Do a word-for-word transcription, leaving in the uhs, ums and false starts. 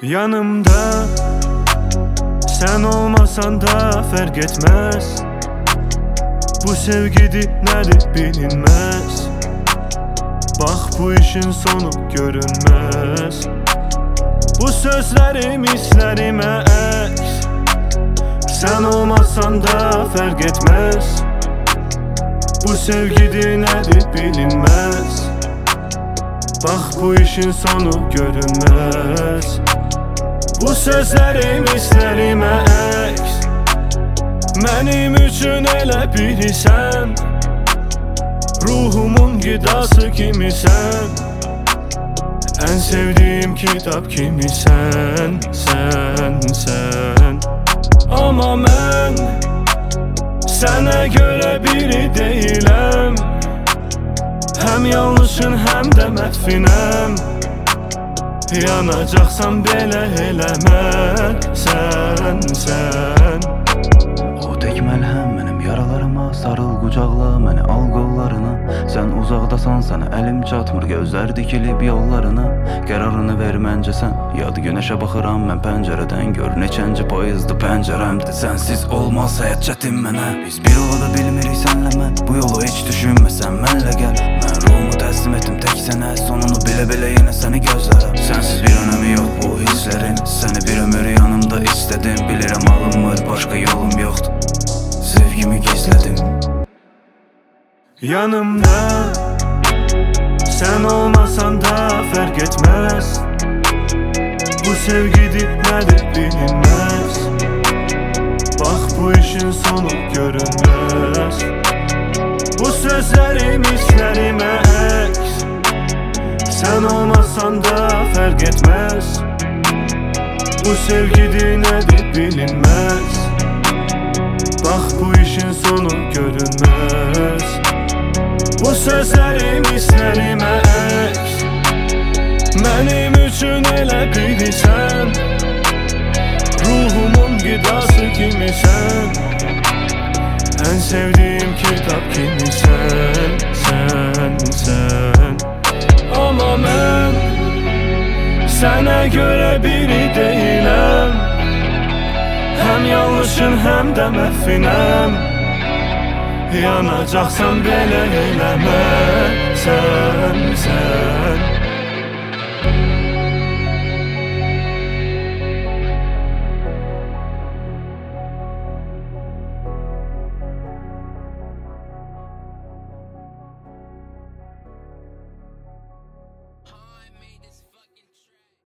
Yanımda sen olmasan da fark etmez. Bu sevgidir nedir bilinmez. Bak bu işin sonu görünmez. Bu sözlerim hislerime eks. Sen olmasan da fark etmez. Bu sevgidir nedir bilinmez. Bak bu işin sonu görünmez. Bu sözlerim hislerime eks. Mənim üçün elə bilirsən, ruhumun gidası kimisən. En sevdiğim kitap kimisən, sen, sen. Ama mən sənə görə biri deyiləm. Hem yanlışın hem de məhfinəm. Yanacaqsan belə eləmə, sen, sen. O tek məlhəm mənim yaralarıma, sarıl qucaqla məni al qollarına. Sən uzaqdasan, sənə əlim çatmır, gözlər dikilib yollarına. Qərarını ver məncə sən, yad günəşə baxıram mən pəncərədən. Gör neçənci poyuzdu pəncərəmdir, sənsiz olmaz həyat çətin mənə. Biz bir ola bilmirik sənlə mən, bu yolu heç düşünməsən mənlə gəl. Mən ruhumu təslim etdim tək sənə, sonunu bilə-bilə yenə səni gözlərəm. Sənsiz bir önəmi yox bu hisslərin, səni bir ömür yanımda istədim. Bilirəm alınmır, başqa yolum yoxdur, sevgimi gizlədim. Yanımda sen olmasan da fark etmez. Bu sevgidir nedir bilinmez. Bak bu işin sonu görünmez. Bu sözlerim hislerime eks. Sen olmasan da fark etmez. Bu sevgidir nedir bilinmez. Bak bu işin sonu görünmez. Bu sözlerim hislerime eks. Mənim üçün elə bilirsən, ruhumun gidası kimisən. En sevdiğim kitap kimisən, sen, sen. Ama mən sənə görə biri deyiləm. Hem yanlışın hem de məhfinəm. Yanacaqsan belə eləmə, sen, sen.